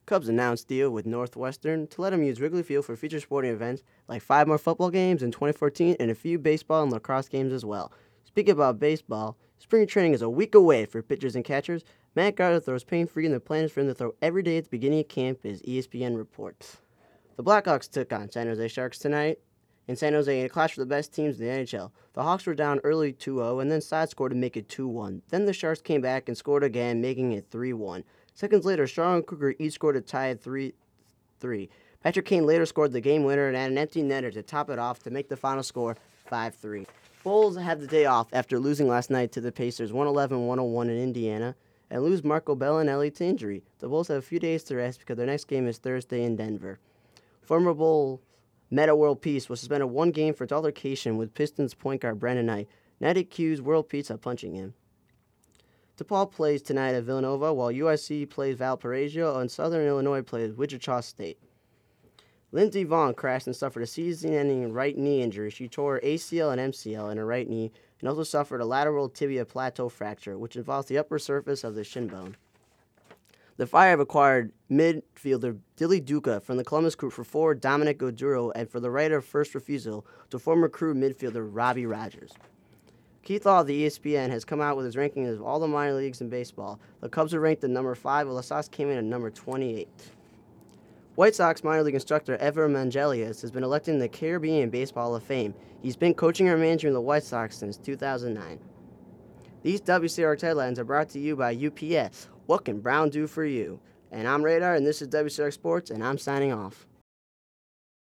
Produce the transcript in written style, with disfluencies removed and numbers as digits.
Cubs announced deal with Northwestern to let them use Wrigley Field for future sporting events like 5 more football games in 2014 and a few baseball and lacrosse games as well. Speaking about baseball, spring training is a week away for pitchers and catchers. Matt Garza throws pain-free and the plan is for him to throw every day at the beginning of camp, as ESPN reports. The Blackhawks took on San Jose Sharks tonight in San Jose in a clash for the best teams in the NHL. The Hawks were down early 2-0 and then side scored to make it 2-1. Then the Sharks came back and scored again, making it 3-1. Seconds later, Shaw and Kruger each scored to tie at 3-3. Patrick Kane later scored the game winner and had an empty netter to top it off to make the final score 5-3. Bulls had the day off after losing last night to the Pacers 111-101 in Indiana and lose Marco Bellinelli to injury. The Bulls have a few days to rest because their next game is Thursday in Denver. Former Bull Meta World Peace was suspended 1 game for its altercation with Pistons point guard Brandon Knight. Knight accused World Peace of punching him. DePaul plays tonight at Villanova, while USC plays Valparaiso and Southern Illinois plays Wichita State. Lindsey Vonn crashed and suffered a season-ending right knee injury. She tore ACL and MCL in her right knee and also suffered a lateral tibia plateau fracture, which involves the upper surface of the shin bone. The Fire have acquired midfielder Dilly Duca from the Columbus Crew for forward Dominic Oduro and for the right of first refusal to former Crew midfielder Robbie Rogers. Keith Law of the ESPN has come out with his rankings of all the minor leagues in baseball. The Cubs are ranked at number 5, while the Sox came in at number 28. White Sox minor league instructor Ever Mangelius has been elected in the Caribbean Baseball Hall of Fame. He's been coaching and managing the White Sox since 2009. These WCR headlines are brought to you by UPS. What can Brown do for you? And I'm Radar, and this is WCR Sports, and I'm signing off.